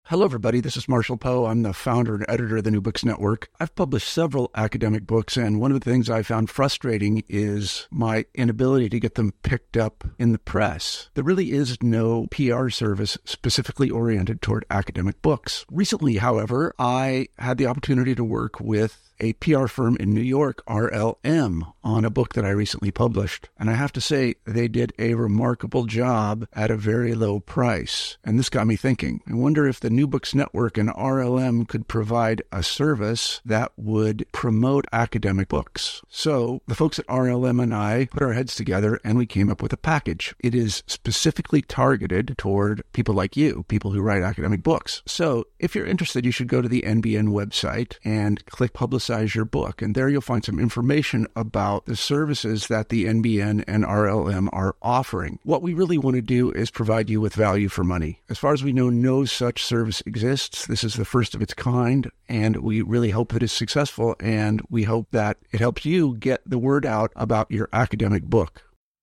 Hello, everybody. This is Marshall Poe. I'm the founder and editor of the New Books Network. I've published several academic books, and one of the things I found frustrating is my inability to get them picked up in the press. There really is no PR service specifically oriented toward academic books. Recently, however, I had the opportunity to work with a PR firm in New York, RLM, on a book that I recently published. And I have to say, they did a remarkable job at a very low price. And this got me thinking. I wonder if the New Books Network and RLM could provide a service that would promote academic books. So the folks at RLM and I put our heads together and we came up with a package. It is specifically targeted toward people like you, people who write academic books. So if you're interested, you should go to the NBN website and click Publicize Your Book. And there you'll find some information about the services that the NBN and RLM are offering. What we really want to do is provide you with value for money. As far as we know, no such service exists. This is the first of its kind, and we really hope that it's successful, and we hope that it helps you get the word out about your academic book.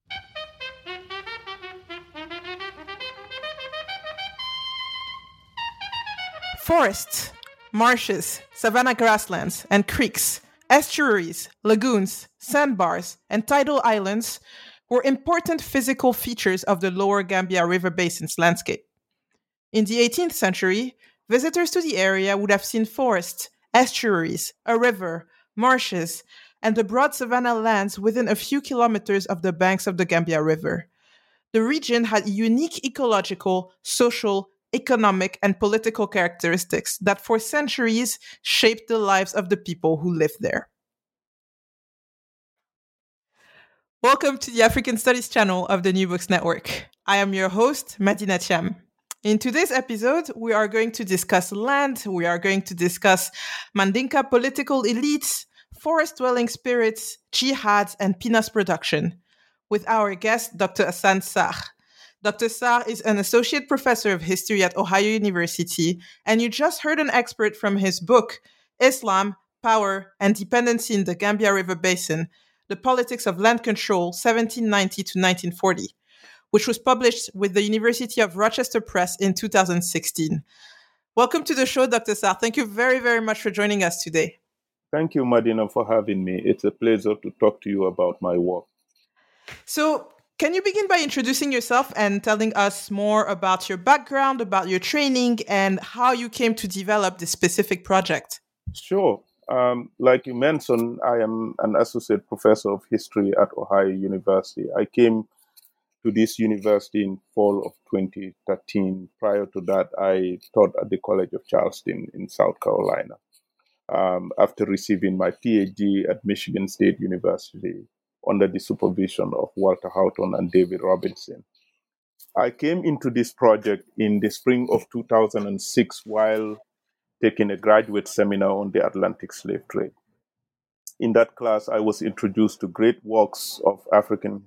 Forests, marshes, savanna grasslands, and creeks, estuaries, lagoons, sandbars, and tidal islands were important physical features of the lower Gambia River Basin's landscape. In the 18th century, visitors to the area would have seen forests, estuaries, a river, marshes, and the broad savanna lands within a few kilometers of the banks of the Gambia River. The region had unique ecological, social, economic, and political characteristics that for centuries shaped the lives of the people who lived there. Welcome to the African Studies channel of the New Books Network. I am your host, Madina Cham. In today's episode, we are going to discuss land, we are going to discuss Mandinka political elites, forest-dwelling spirits, jihad, and peanuts production, with our guest, Dr. Hassan Sarr. Dr. Sarr is an associate professor of history at Ohio University, and you just heard an excerpt from his book, Islam, Power, and Dependency in the Gambia River Basin, The Politics of Land Control, 1790 to 1940, which was published with the University of Rochester Press in 2016. Welcome to the show, Dr. Sarr. Thank you very, very much for joining us today. Thank you, Madina, for having me. It's a pleasure to talk to you about my work. So, can you begin by introducing yourself and telling us more about your background, about your training, and how you came to develop this specific project? Sure. Like you mentioned, I am an associate professor of history at Ohio University. I came to this university in fall of 2013. Prior to that, I taught at the College of Charleston in South Carolina. After receiving my PhD at Michigan State University under the supervision of Walter Houghton and David Robinson. I came into this project in the spring of 2006 while taking a graduate seminar on the Atlantic slave trade. In that class, I was introduced to great works of African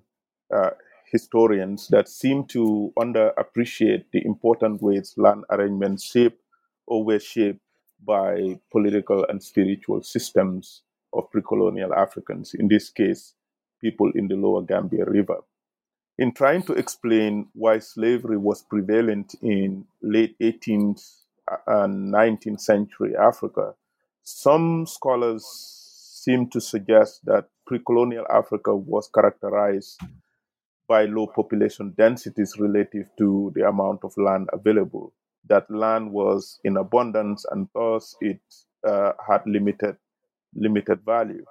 historians that seem to underappreciate the important ways land arrangements shape or were shaped by political and spiritual systems of pre-colonial Africans, in this case, people in the lower Gambia River. In trying to explain why slavery was prevalent in late 18th and 19th century Africa, some scholars seem to suggest that pre-colonial Africa was characterized by low population densities relative to the amount of land available. That land was in abundance and thus it had limited value.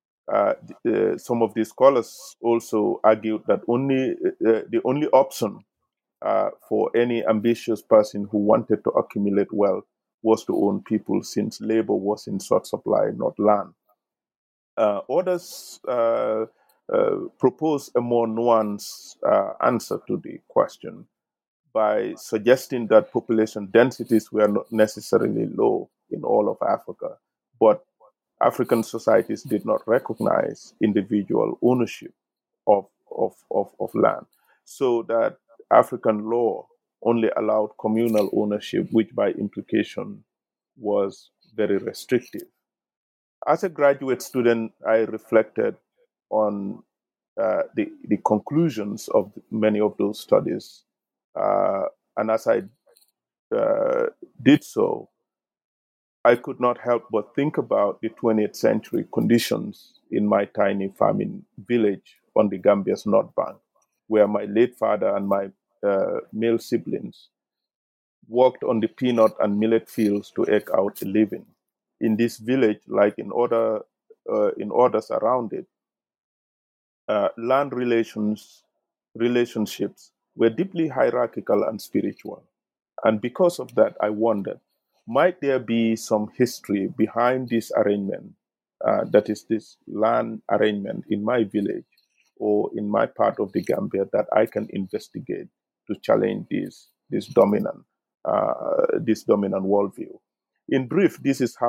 Some of these scholars also argued that the only option for any ambitious person who wanted to accumulate wealth was to own people, since labor was in short supply, not land. Others propose a more nuanced answer to the question by suggesting that population densities were not necessarily low in all of Africa, but African societies did not recognize individual ownership of land, so that African law only allowed communal ownership, which by implication was very restrictive. As a graduate student, I reflected on the conclusions of many of those studies. And as I did so, I could not help but think about the 20th century conditions in my tiny farming village on the Gambia's North Bank, where my late father and my male siblings worked on the peanut and millet fields to eke out a living. In this village, like in others around it, land relationships were deeply hierarchical and spiritual. And because of that, I wondered, might there be some history behind this arrangement, that is, this land arrangement in my village or in my part of the Gambia that I can investigate to challenge this dominant worldview. In brief, this is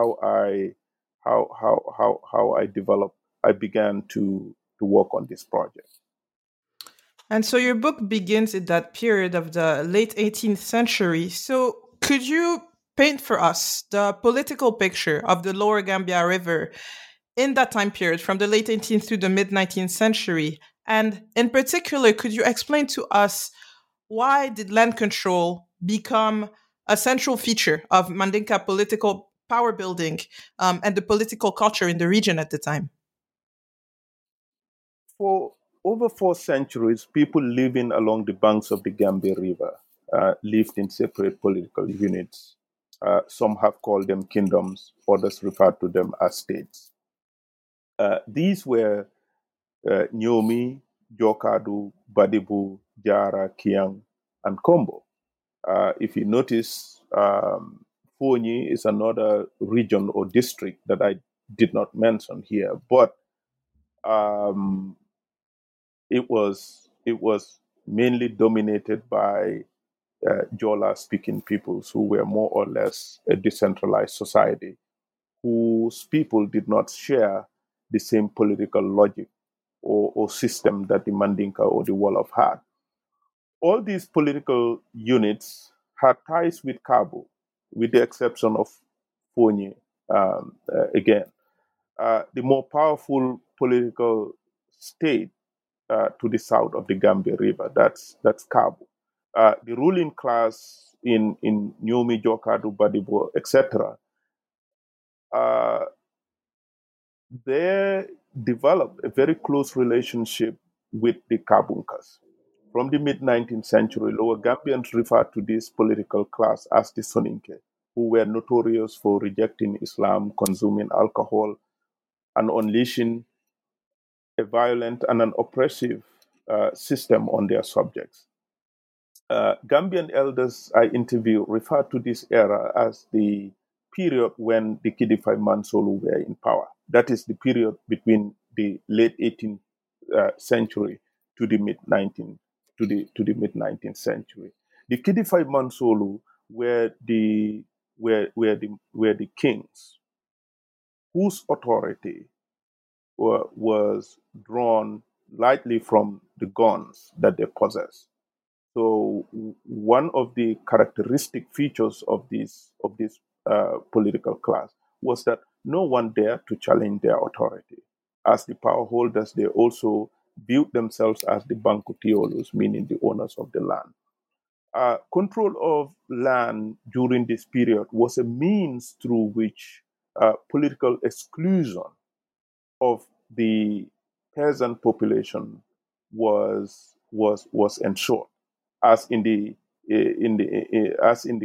how I developed. I began to work on this project. And so your book begins in that period of the late 18th century. So could you paint for us the political picture of the Lower Gambia River in that time period from the late 18th to the mid 19th century? And in particular, could you explain to us why did land control become a central feature of Mandinka political power building and the political culture in the region at the time? For over 4 centuries, people living along the banks of the Gambia River lived in separate political units. Some have called them kingdoms, others refer to them as states. These were Nyomi, Jokadu, Badibu, Jara, Kiang, and Kombo. If you notice, Fonyi is another region or district that I did not mention here, but um, it was mainly dominated by Jola speaking peoples who were more or less a decentralized society, whose people did not share the same political logic or system that the Mandinka or the Wolof had. All these political units had ties with Cabo, with the exception of Fonyi again. The more powerful political state to the south of the Gambia River, that's Cabo. The ruling class in Nyomi, Jokadu, Badibo, etc., uh, they developed a very close relationship with the Kabunkas. From the mid 19th century, Lower Gambians referred to this political class as the Soninke, who were notorious for rejecting Islam, consuming alcohol, and unleashing a violent and an oppressive system on their subjects. Gambian elders I interview refer to this era as the period when the Kidifai Mansolu were in power. That is the period between the late 18th century to the mid 19th to the mid 19th century. The Kidifai Mansolu were the kings whose authority was drawn lightly from the guns that they possessed. So one of the characteristic features of this political class was that no one dared to challenge their authority. As the power holders, they also viewed themselves as the Bankutiolus, meaning the owners of the land. Control of land during this period was a means through which political exclusion of the peasant population was ensured, as in the in the as in the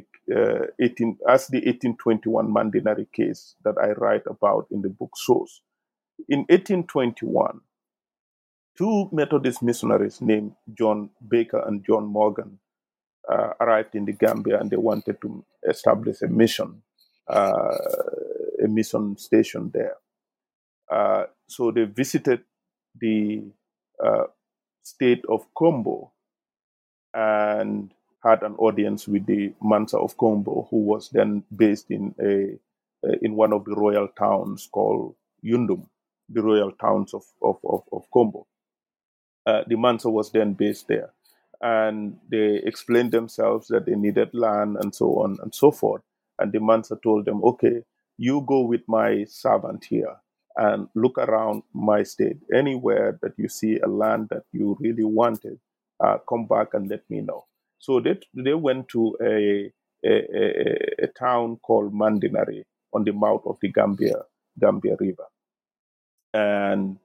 1821 Mandinari case that I write about in the book Source. In 1821, two Methodist missionaries named John Baker and John Morgan arrived in the Gambia, and they wanted to establish uh, a mission station there. So they visited the uh, state of Combo and had an audience with the Mansa of Combo, who was then based in one of the royal towns called Yundum, the royal towns of Combo. The Mansa was then based there, and they explained themselves that they needed land and so on and so forth. And the Mansa told them, "Okay, you go with my servant here and look around my state. Anywhere that you see a land that you really wanted, come back and let me know." So they went to a town called Mandinari on the mouth of the Gambia River, and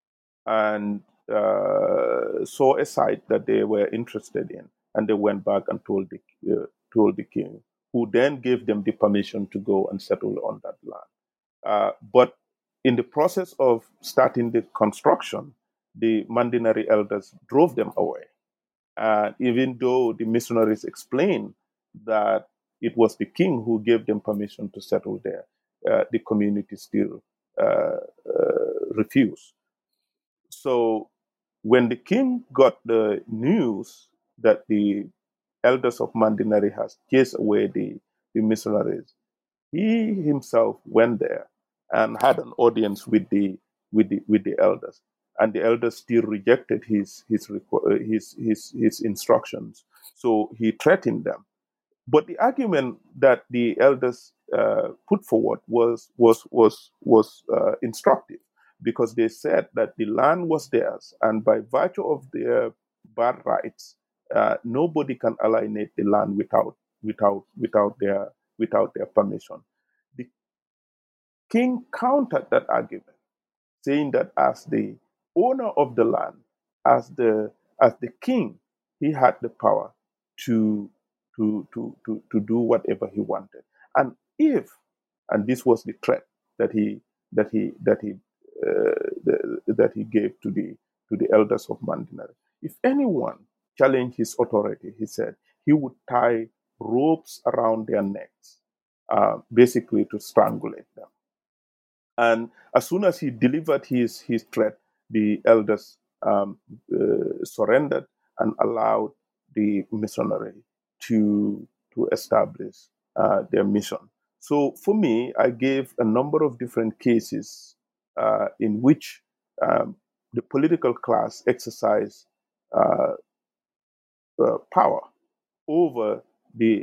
saw a site that they were interested in, and they went back and told the king, who then gave them the permission to go and settle on that land. But in the process of starting the construction, the Mandinari elders drove them away. And even though the missionaries explained that it was the king who gave them permission to settle there, the community still refused. So when the king got the news that the elders of Mandinari has chased away the missionaries, he himself went there and had an audience with the elders, and the elders still rejected his instructions. So he threatened them. But the argument that the elders put forward was instructive, because they said that the land was theirs, and by virtue of their birth rights, nobody can alienate the land without their permission. The king countered that argument, saying that as the owner of the land, as the king, he had the power to do whatever he wanted. And this was the threat that he gave to the elders of Mandinari. If anyone challenged his authority, he said he would tie ropes around their necks, basically to strangulate them. And as soon as he delivered his threat, the elders surrendered and allowed the missionary to establish their mission. So for me, I gave a number of different cases in which the political class exercised power over the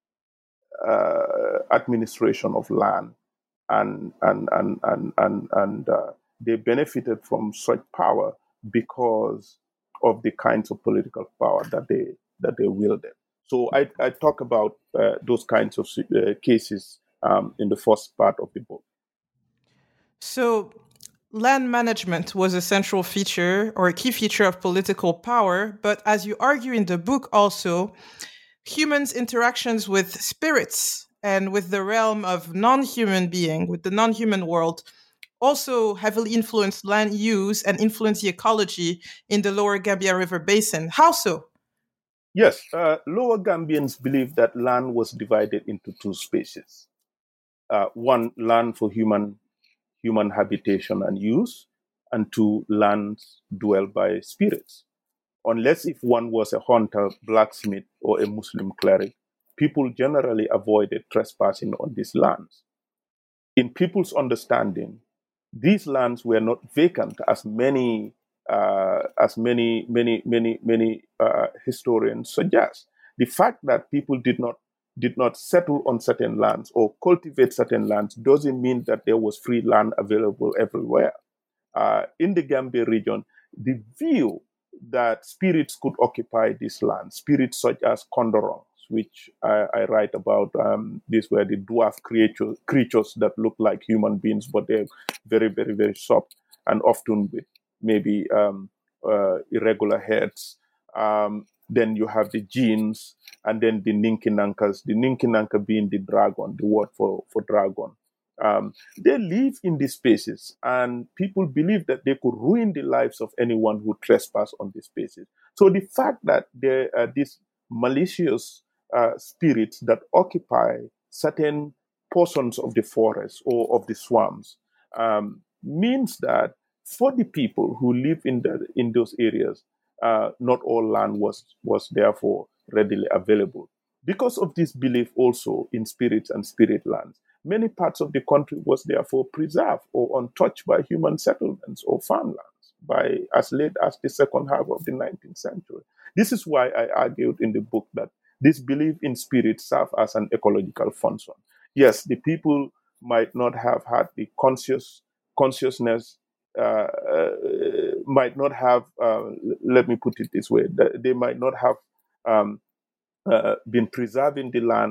administration of land, and they benefited from such power because of the kinds of political power that they wielded. So I talk about those kinds of cases in the first part of the book. So land management was a central feature or a key feature of political power, but as you argue in the book also, humans' interactions with spirits and with the realm of non-human being, with the non-human world, also heavily influenced land use and influenced the ecology in the Lower Gambia River Basin. How so? Yes, Lower Gambians believe that land was divided into two spaces. One, land for human habitation and use, and two, lands dwelled by spirits. Unless if one was a hunter, blacksmith, or a Muslim cleric, people generally avoided trespassing on these lands. In people's understanding, these lands were not vacant, as many historians suggest. The fact that people did not settle on certain lands or cultivate certain lands doesn't mean that there was free land available everywhere. In the Gambia region, the view that spirits could occupy this land, spirits such as Kondorong, which I write about. These were the dwarf creatures that look like human beings, but they're very, very, very soft, and often with maybe irregular heads. Then you have the jinns, and then the Ninkinankas, the Ninkinanka being the dragon, the word for dragon. They live in these spaces, and people believe that they could ruin the lives of anyone who trespass on these spaces. So the fact that there are these malicious spirits that occupy certain portions of the forest or of the swamps means that for the people who live in those areas, not all land was therefore readily available. Because of this belief also in spirits and spirit lands, many parts of the country was therefore preserved or untouched by human settlements or farmlands by as late as the second half of the 19th century. This is why I argued in the book that this belief in spirits served as an ecological function. Yes, the people might not have had the consciousness, might not have, let me put it this way, they might not have been preserving the land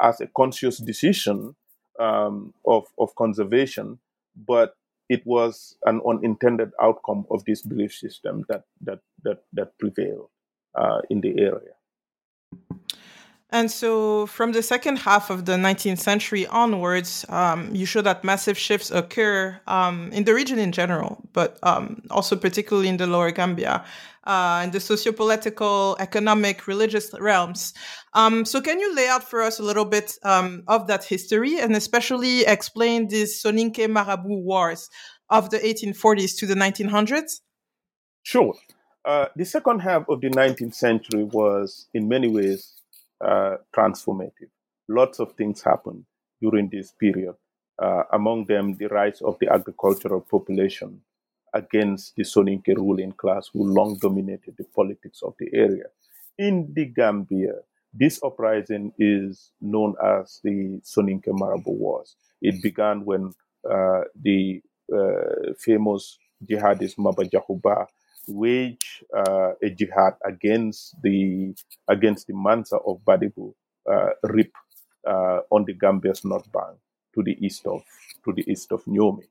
as a conscious decision of conservation, but it was an unintended outcome of this belief system that prevailed in the area. And so from the second half of the 19th century onwards, you show that massive shifts occur in the region in general, but also particularly in the Lower Gambia, in the socio-political, economic, religious realms. So can you lay out for us a little bit of that history and especially explain these Soninke Marabout wars of the 1840s to the 1900s? Sure. The second half of the 19th century was, in many ways, transformative. Lots of things happened during this period. Among them, the rise of the agricultural population against the Soninke ruling class, who long dominated the politics of the area. In the Gambia, this uprising is known as the Soninke Marabout Wars. It began when the famous jihadist Maba Jahuba waged a jihad against the Mansa of Badibu, Rip, on the Gambia's north bank to the east of Niamey.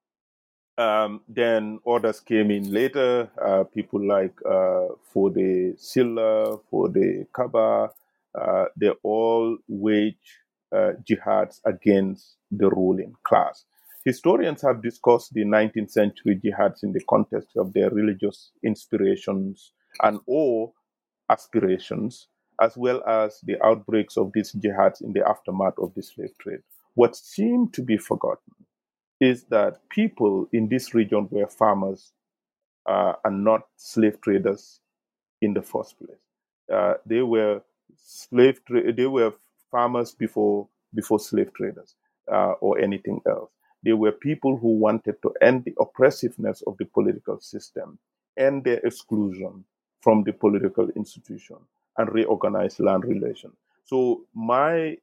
Then others came in later, people like Fode Silla, Fode Kaba. They all waged jihads against the ruling class. Historians have discussed the 19th century jihads in the context of their religious inspirations and or aspirations, as well as the outbreaks of these jihads in the aftermath of the slave trade. What seemed to be forgotten is that people in this region were farmers and not slave traders in the first place. They were they were farmers before slave traders or anything else. They were people who wanted to end the oppressiveness of the political system, end their exclusion from the political institution, and reorganize land relations. So my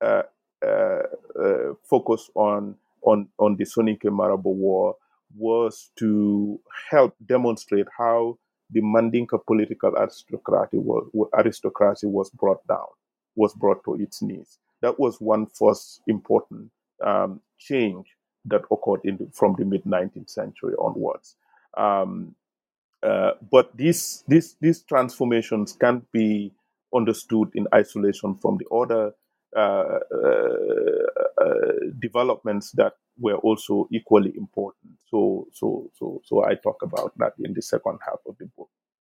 focus on the Soninke Marabout War was to help demonstrate how the Mandinka political aristocracy was brought down, was brought to its knees. That was one first important change that occurred from the mid-19th century onwards. But these transformations can't be understood in isolation from the other developments that were also equally important. So I talk about that in the second half of the book.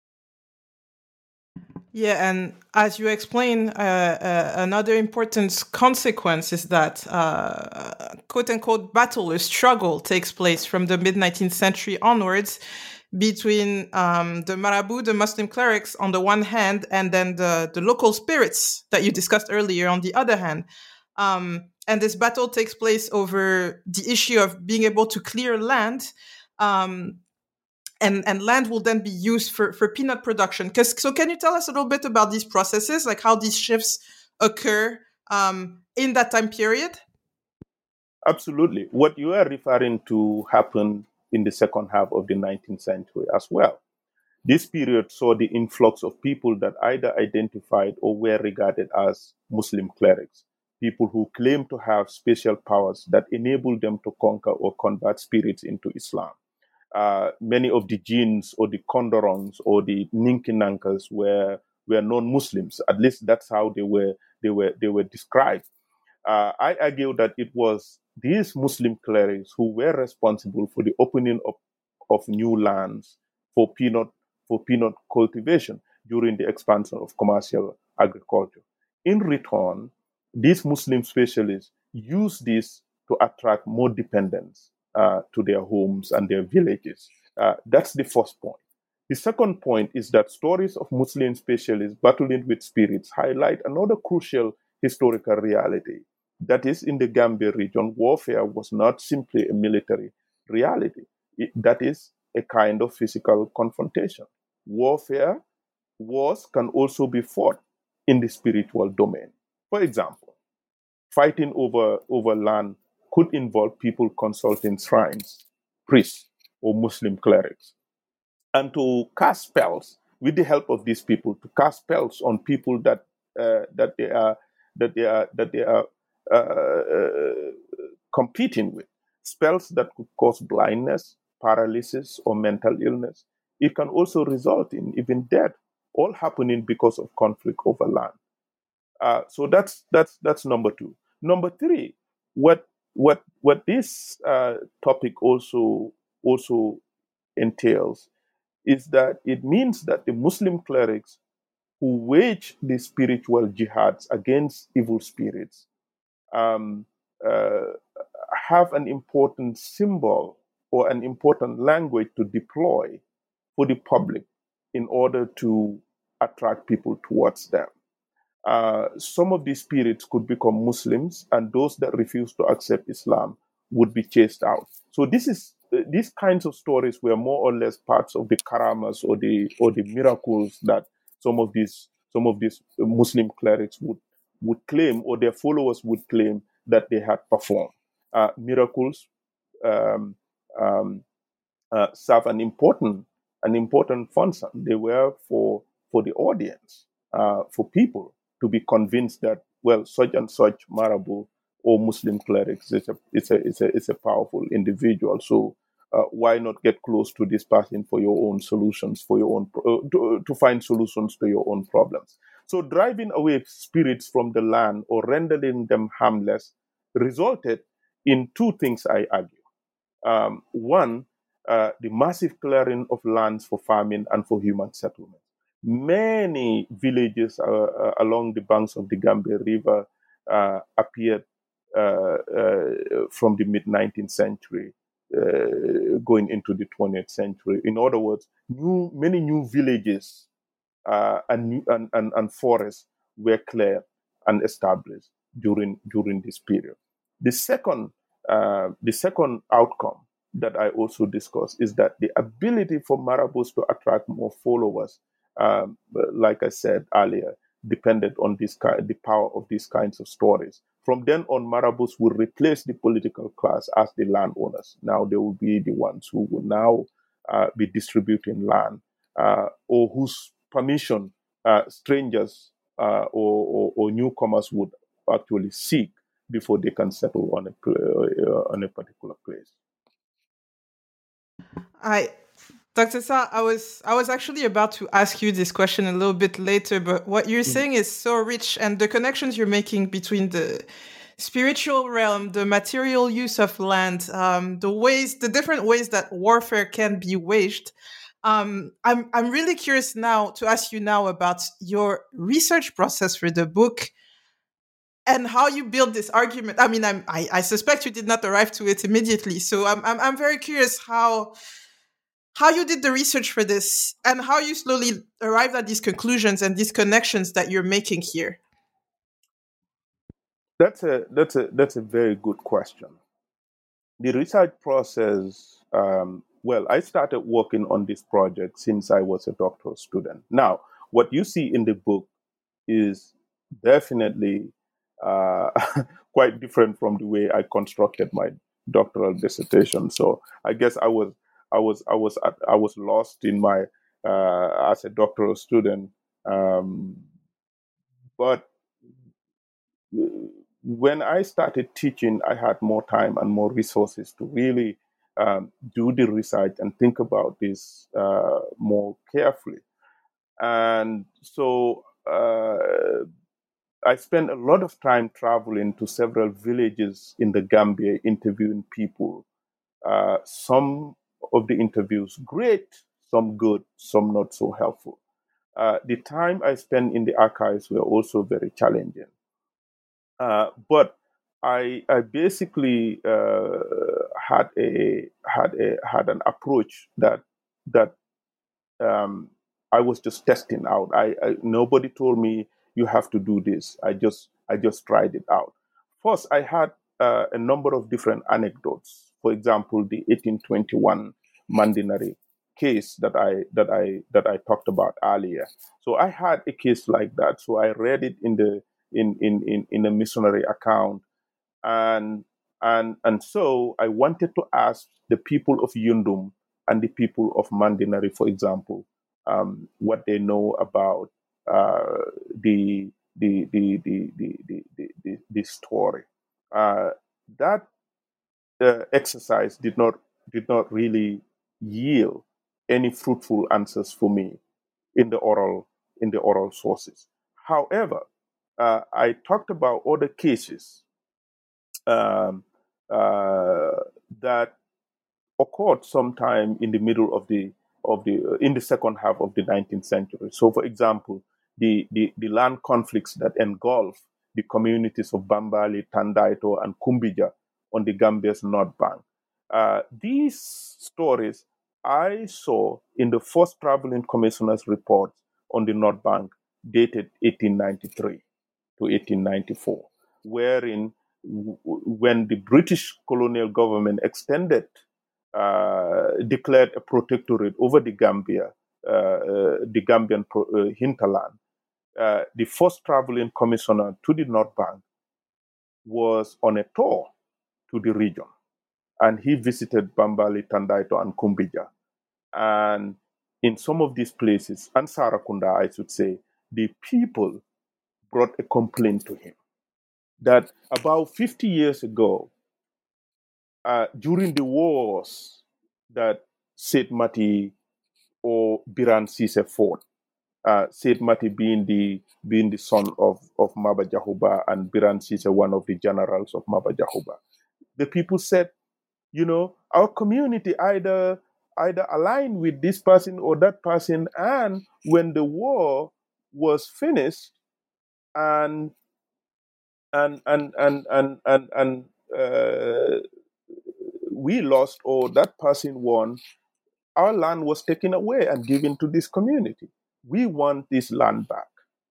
Yeah, and as you explain, another important consequence is that quote-unquote battle or struggle takes place from the mid-19th century onwards between the Marabout, the Muslim clerics on the one hand, and then the local spirits that you discussed earlier on the other hand. And this battle takes place over the issue of being able to clear land, and land will then be used for peanut production. So can you tell us a little bit about these processes, like how these shifts occur in that time period? Absolutely. What you are referring to happened in the second half of the 19th century as well. This period saw the influx of people that either identified or were regarded as Muslim clerics, people who claimed to have special powers that enabled them to conquer or convert spirits into Islam. Many of the jinns or the kondorongs or the ninkinankas were non-Muslims. At least that's how they were described. I argue that it was these Muslim clerics who were responsible for the opening of new lands for peanut cultivation during the expansion of commercial agriculture. In return, these Muslim specialists used this to attract more dependents to their homes and their villages. That's the first point. The second point is that stories of Muslim specialists battling with spirits highlight another crucial historical reality. That is, in the Gambia region, warfare was not simply a military reality. That is a kind of physical confrontation. Warfare can also be fought in the spiritual domain. For example, fighting over land could involve people consulting shrines, priests, or Muslim clerics, and to cast spells with the help of these people, to cast spells on people that they are that they are competing with. Spells that could cause blindness, paralysis, or mental illness. It can also result in even death, all happening because of conflict over land. So that's number two. Number three, what this topic also entails is that it means that the Muslim clerics who wage the spiritual jihads against evil spirits um, uh, have an important symbol or an important language to deploy for the public in order to attract people towards them. Some of these spirits could become Muslims, and those that refuse to accept Islam would be chased out. So these kinds of stories were more or less parts of the karamas or the miracles that some of these Muslim clerics would claim, or their followers would claim, that they had performed. Miracles um, um, serve an important function. They were for the audience, for people to be convinced that, well, such and such Marabu or Muslim clerics is a powerful individual. So why not get close to this person for your own solutions, for your own to find solutions to your own problems? So driving away spirits from the land or rendering them harmless resulted in two things, I argue. One, the massive clearing of lands for farming and for human settlement. Many villages along the banks of the Gambia River appeared from the mid 19th century going into the 20th century. In other words, many new villages and forests were cleared and established during this period. The second outcome that I also discussed is that the ability for Marabouts to attract more followers, like I said earlier, depended on the power of these kinds of stories. From then on, Marabouts will replace the political class as the landowners. Now they will be the ones who will now be distributing land, or whose permission strangers or newcomers would actually seek before they can settle on a particular place. Dr. Sa, I was actually about to ask you this question a little bit later, but what you're saying is so rich, and the connections you're making between the spiritual realm, the material use of land, the different ways that warfare can be waged. I'm really curious now to ask you now about your research process for the book and how you build this argument. I mean, I suspect you did not arrive to it immediately, so I'm very curious how you did the research for this and how you slowly arrived at these conclusions and these connections that you're making here. That's a very good question. The research process. Well, I started working on this project since I was a doctoral student. Now, what you see in the book is definitely quite different from the way I constructed my doctoral dissertation. So I guess I was lost in my as a doctoral student, but when I started teaching, I had more time and more resources to really do the research and think about this more carefully. And so I spent a lot of time traveling to several villages in the Gambia, interviewing people. Some of the interviews great, some good, some not so helpful. The time I spent in the archives were also very challenging. But I basically had an approach that I was just testing out. Nobody told me you have to do this. I just tried it out. First, I had a number of different anecdotes. For example, the 1821 Mandinari case that I talked about earlier. So I had a case like that. So I read it in a missionary account, and so I wanted to ask the people of Yundum and the people of Mandinari, for example, what they know about the the story. That exercise did not really yield any fruitful answers for me in the oral sources. However, I talked about other cases um, that occurred sometime in the middle of the in the second half of the 19th century. So, for example, the land conflicts that engulf the communities of Bambali, Tandaito, and Kumbija on the Gambia's North Bank. These stories I saw in the first traveling commissioner's report on the North Bank, dated 1893 to 1894, wherein when the British colonial government declared a protectorate over the Gambia, the Gambian hinterland, the first traveling commissioner to the North Bank was on a tour to the region, and he visited Bambali, Tandaito, and Kumbija. And in some of these places, and Sarakunda, I should say, the people brought a complaint to him that about 50 years ago, during the wars that Said Mati or Biran Sise fought, Said Mati being the son of Maba Jahuba, and Biran Sise one of the generals of Maba Jahuba. The people said, our community either aligned with this person or that person, and when the war was finished and we lost or that person won, our land was taken away and given to this community. We want this land back.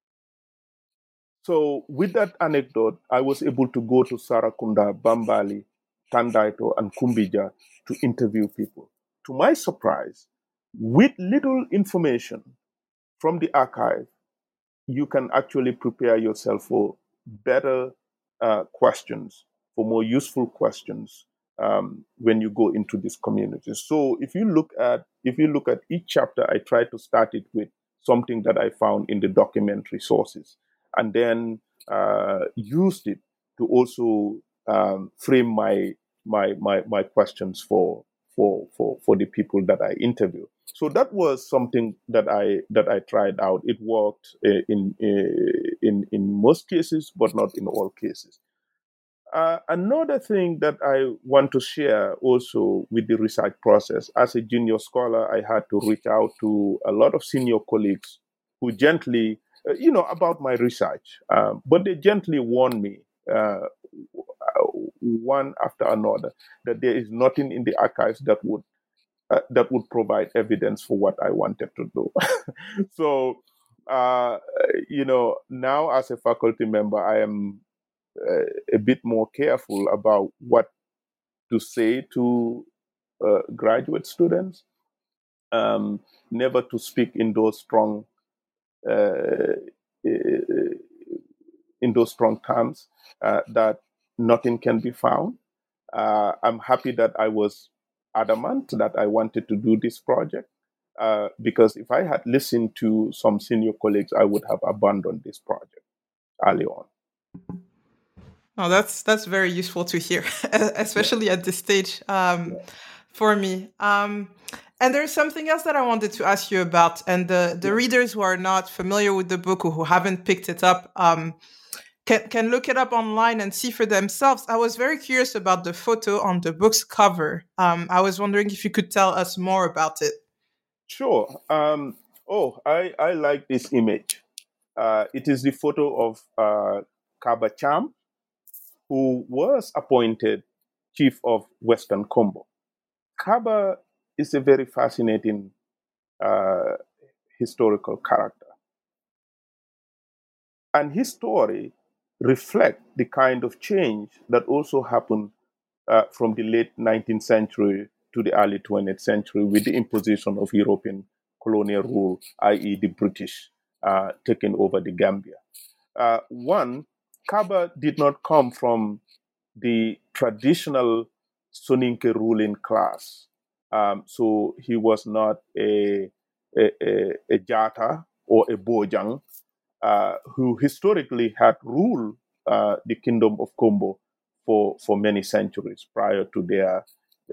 So with that anecdote, I was able to go to Sarakunda, Bambali, Tandaito, and Kumbija to interview people. To my surprise, with little information from the archive, you can actually prepare yourself for better questions, for more useful questions when you go into this community. So if you look at each chapter, I try to start it with something that I found in the documentary sources, and then used it to also frame my questions for the people that I interview. So that was something that I tried out. It worked in most cases, but not in all cases. Another thing that I want to share also with the research process, as a junior scholar, I had to reach out to a lot of senior colleagues who gently, about my research, but they gently warned me, one after another, that there is nothing in the archives that would provide evidence for what I wanted to do. So, now as a faculty member, I am a bit more careful about what to say to graduate students. Never to speak in those strong terms that nothing can be found. I'm happy that I was adamant that I wanted to do this project, because if I had listened to some senior colleagues, I would have abandoned this project early on. Oh, that's very useful to hear, especially at this stage for me. And there's something else that I wanted to ask you about, and the readers who are not familiar with the book or who haven't picked it up can look it up online and see for themselves. I was very curious about the photo on the book's cover. I was wondering if you could tell us more about it. Sure. I like this image. It is the photo of Kaba Cham, who was appointed chief of Western Combo. Kaba is a very fascinating historical character. And his story reflects the kind of change that also happened from the late 19th century to the early 20th century with the imposition of European colonial rule, i.e. the British taking over the Gambia. One, Kaba did not come from the traditional Soninke ruling class. So he was not a Jata or a Bojang. who historically had ruled the kingdom of Kombo for many centuries prior to their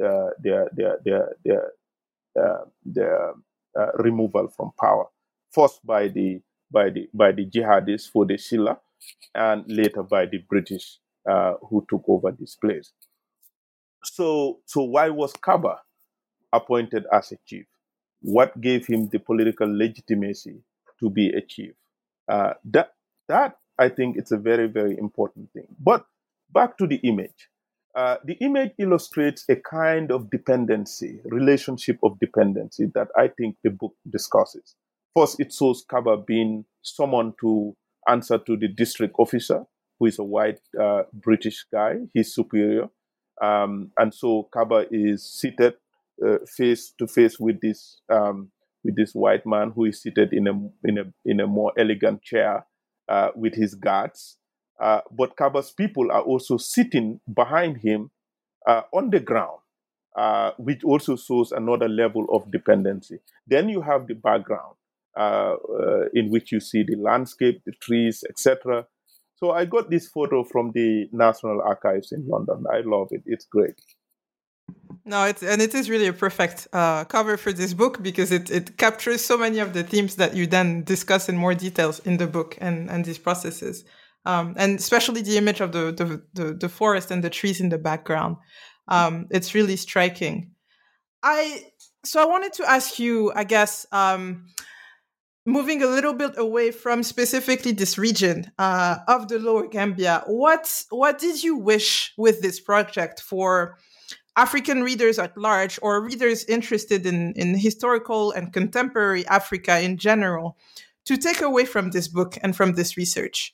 removal from power, first by the jihadists for the Shilla, and later by the British who took over this place. So why was Kaba appointed as a chief? What gave him the political legitimacy to be a chief? That I think it's a very, very important thing. But back to the image. The image illustrates a kind of dependency, relationship of dependency that I think the book discusses. First, it shows Kaba being summoned to answer to the district officer, who is a white British guy, his superior. And so Kaba is seated face to face with this white man who is seated in a more elegant chair with his guards. But Kaba's people are also sitting behind him on the ground, which also shows another level of dependency. Then you have the background in which you see the landscape, the trees, etc. So I got this photo from the National Archives in London. I love it. It's great. No, it is really a perfect cover for this book because it captures so many of the themes that you then discuss in more details in the book and these processes, and especially the image of the forest and the trees in the background. It's really striking. So I wanted to ask you, I guess, moving a little bit away from specifically this region of the Lower Gambia, what did you wish with this project for African readers at large, or readers interested in historical and contemporary Africa in general, to take away from this book and from this research?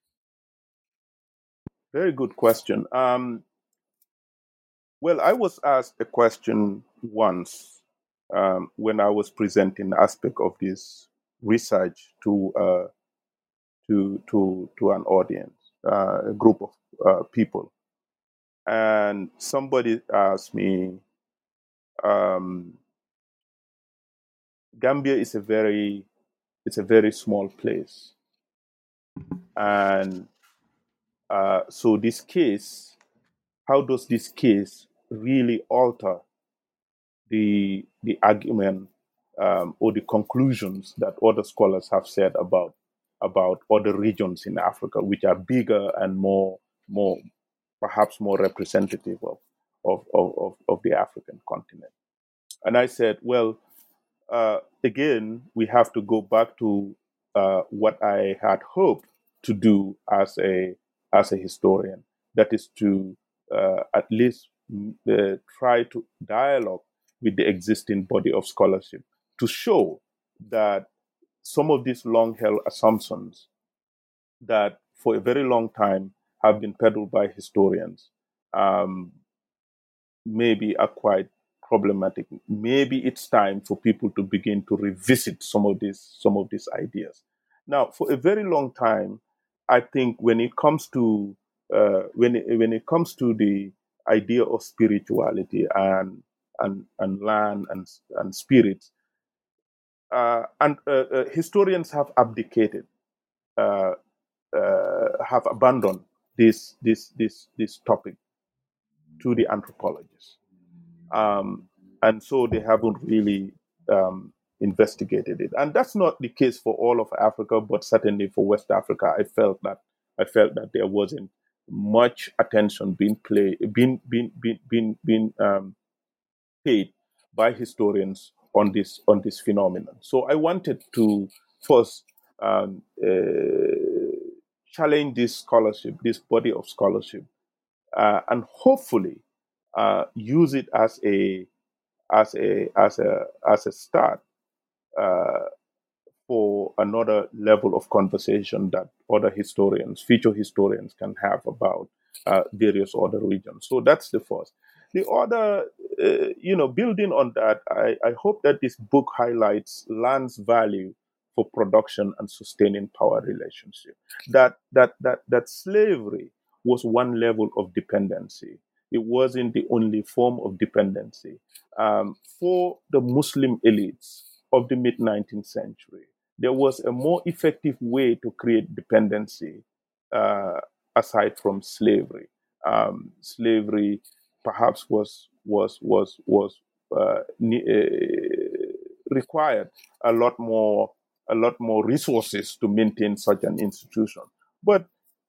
Very good question. Well, I was asked a question once when I was presenting an aspect of this research to an audience, a group of people, and somebody asked me, Gambia is a very small place, and so this case, how does this case really alter the argument or the conclusions that other scholars have said about other regions in Africa, which are bigger and more perhaps more representative of the African continent? And I said, well, again, we have to go back to what I had hoped to do as a historian. That is to at least try to dialogue with the existing body of scholarship to show that some of these long-held assumptions that for a very long time have been peddled by historians maybe are quite problematic. Maybe it's time for people to begin to revisit some of these ideas. Now, for a very long time, I think when it comes to the idea of spirituality and land and spirits, and historians have abdicated, have abandoned this topic to the anthropologists. And so they haven't really investigated it. And that's not the case for all of Africa, but certainly for West Africa, I felt that there wasn't much attention being paid by historians on this phenomenon. So I wanted to first challenge this scholarship, this body of scholarship, and hopefully use it as a start for another level of conversation that other historians, future historians, can have about various other regions. So that's the first. The other, building on that, I hope that this book highlights land's value for production and sustaining power relationship. That slavery was one level of dependency. It wasn't the only form of dependency. For the Muslim elites of the mid-19th century, there was a more effective way to create dependency uh, aside from slavery. Slavery perhaps required a lot more resources to maintain such an institution. But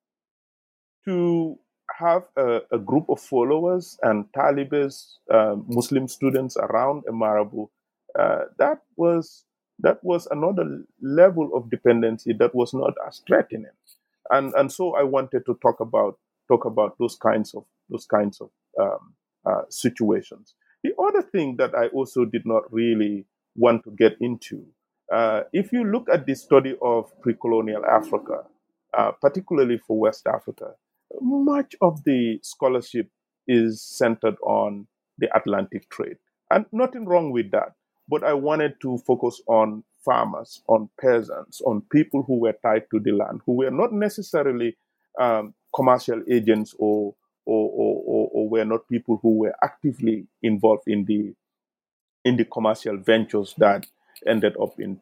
to have a group of followers and talibas, Muslim students around a Marabu, that was another level of dependency that was not as threatening, and so I wanted to talk about those kinds of situations. The other thing that I also did not really want to get into, if you look at the study of pre-colonial Africa, particularly for West Africa, much of the scholarship is centered on the Atlantic trade. And nothing wrong with that. But I wanted to focus on farmers, on peasants, on people who were tied to the land, who were not necessarily commercial agents or were not people who were actively involved in the commercial ventures that ended up in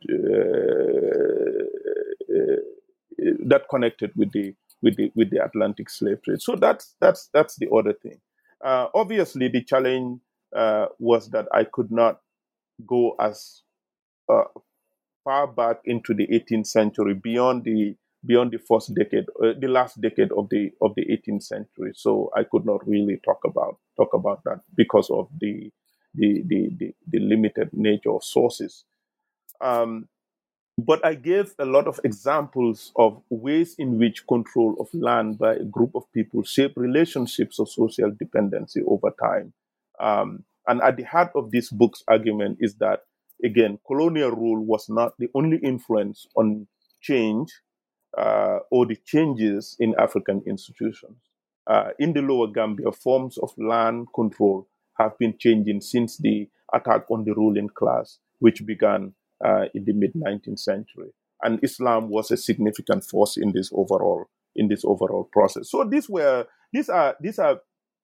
that connected with the Atlantic slave trade. So that's the other thing. Obviously, the challenge was that I could not go as uh, far back into the 18th century beyond the first decade, the last decade of the 18th century. So I could not really talk about that because of the limited nature of sources. Um, but I gave a lot of examples of ways in which control of land by a group of people shape relationships of social dependency over time. And at the heart of this book's argument is that, again, colonial rule was not the only influence on change or the changes in African institutions. In the Lower Gambia, forms of land control have been changing since the attack on the ruling class, which began in the mid 19th century. And Islam was a significant force in this overall process. So these are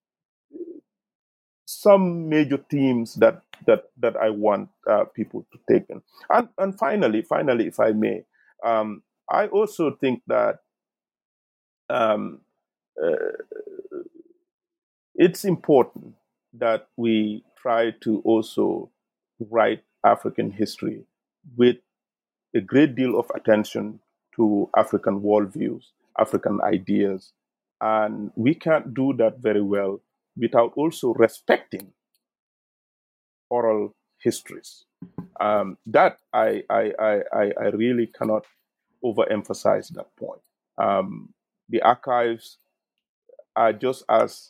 some major themes that I want people to take in. And finally, if I may, I also think that um, uh, it's important that we try to also write African history with a great deal of attention to African worldviews, African ideas. And we can't do that very well without also respecting oral histories. That I really cannot overemphasize that point. The archives are just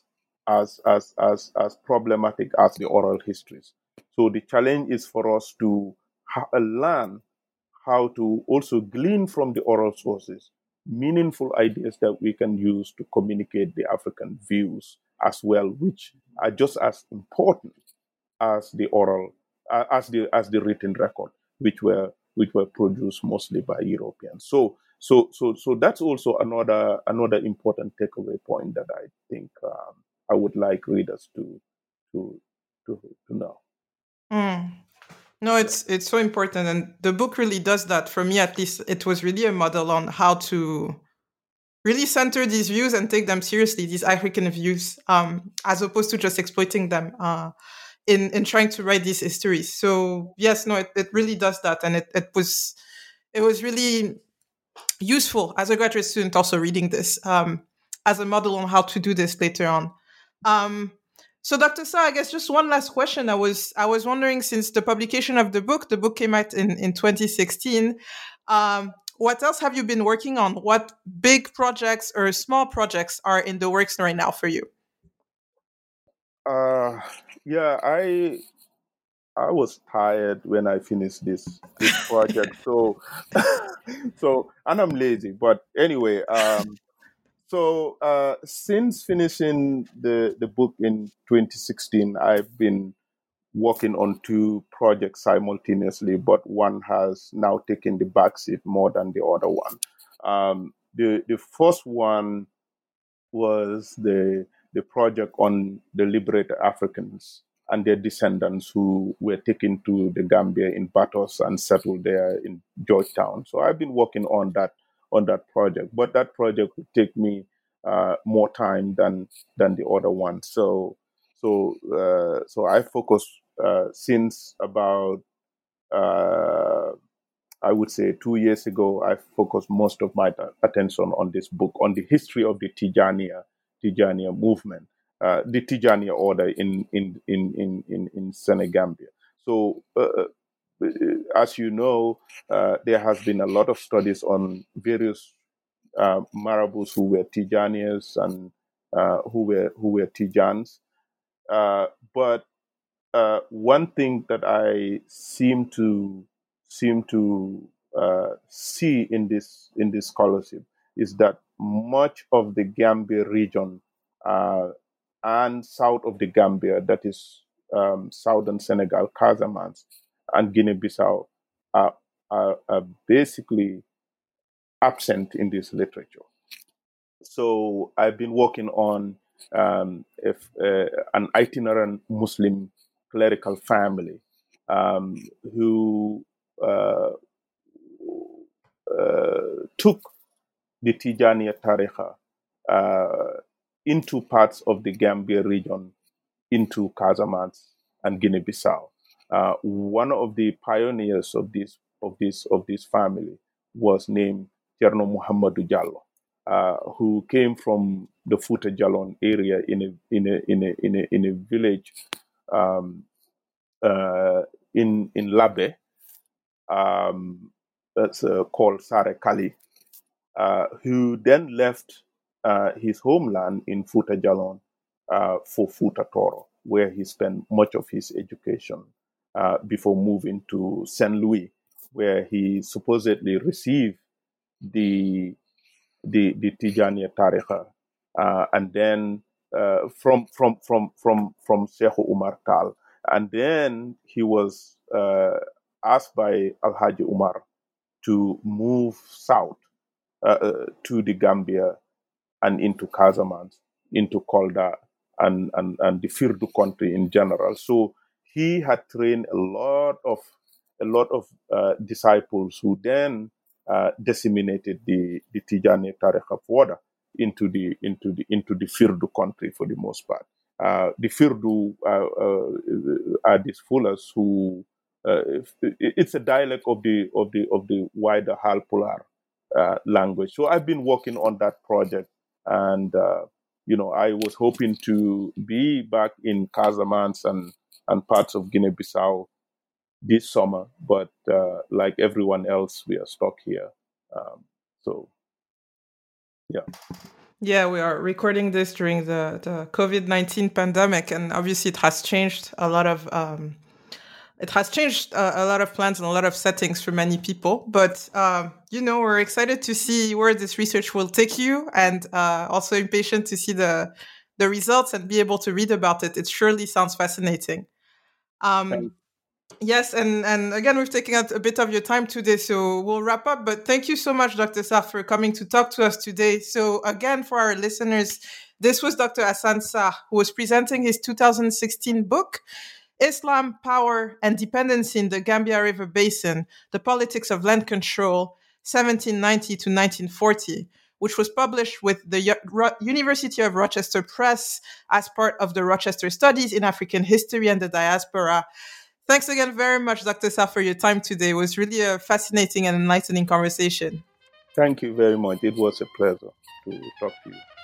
as problematic as the oral histories. So the challenge is for us to learn how to also glean from the oral sources meaningful ideas that we can use to communicate the African views as well, which are just as important as the oral, as the written record, which were produced mostly by Europeans. So that's also another important takeaway point that I think I would like readers to to know. Mm. No, it's so important, and the book really does that. For me, at least, it was really a model on how to really center these views and take them seriously, these African views, as opposed to just exploiting them in trying to write these histories. So yes, no, it really does that, and it was really useful as a graduate student also reading this as a model on how to do this later on. Um, so, Dr. Sa, I guess just one last question. I was wondering, since the book came out in 2016. What else have you been working on? What big projects or small projects are in the works right now for you? Uh, yeah, I was tired when I finished this project. So and I'm lazy, but anyway. So since finishing the book in 2016, I've been working on two projects simultaneously, but one has now taken the backseat more than the other one. The first one was the project on the liberated Africans and their descendants who were taken to the Gambia in battles and settled there in Georgetown. So I've been working on that project, but that project would take me more time than the other one. So I focus since about I would say 2 years ago. I focused most of my attention on this book, on the history of the Tijaniya movement, the Tijaniya order in Senegambia. So, as you know, there has been a lot of studies on various marabouts who were Tijaniyas and who were Tijans. But one thing that I seem to see in this scholarship is that much of the Gambia region and south of the Gambia, that is southern Senegal, Casamance, and Guinea-Bissau, are basically absent in this literature. So I've been working on an itinerant Muslim clerical family who took the Tijaniya Tariqa into parts of the Gambia region, into Casamance and Guinea-Bissau. One of the pioneers of this family was named Cerno Muhammadu Jallo, who came from the Fouta Djallon area in a village in Labe, that's called Sare Kali, who then left his homeland in Fouta Djallon for Fouta Toro, where he spent much of his education before moving to Saint Louis, where he supposedly received the Tijaniya Tariqa, and then from Sheikh Umar Tal, and then he was asked by Alhaji Umar to move south to the Gambia and into Casamance, into Kolda, and the Firdu country in general. So he had trained a lot of disciples who then disseminated the Tijani Tariqa further into the Firdu country for the most part. The Firdu are these Fullers who it's a dialect of the wider Halpular language. So I've been working on that project, and I was hoping to be back in Casamance and parts of Guinea-Bissau this summer, but like everyone else, we are stuck here. Yeah, we are recording this during the COVID-19 pandemic, and obviously it has changed a lot of plans and a lot of settings for many people. But we're excited to see where this research will take you, and also impatient to see the results and be able to read about it. It surely sounds fascinating. Yes, and again, we've taken out a bit of your time today, so we'll wrap up. But thank you so much, Dr. Sarr, for coming to talk to us today. So again, for our listeners, this was Dr. Hassan Sarr, who was presenting his 2016 book, Islam, Power, and Dependency in the Gambia River Basin, The Politics of Land Control, 1790 to 1940, which was published with the University of Rochester Press as part of the Rochester Studies in African History and the Diaspora. Thanks again very much, Dr. Sarr, for your time today. It was really a fascinating and enlightening conversation. Thank you very much. It was a pleasure to talk to you.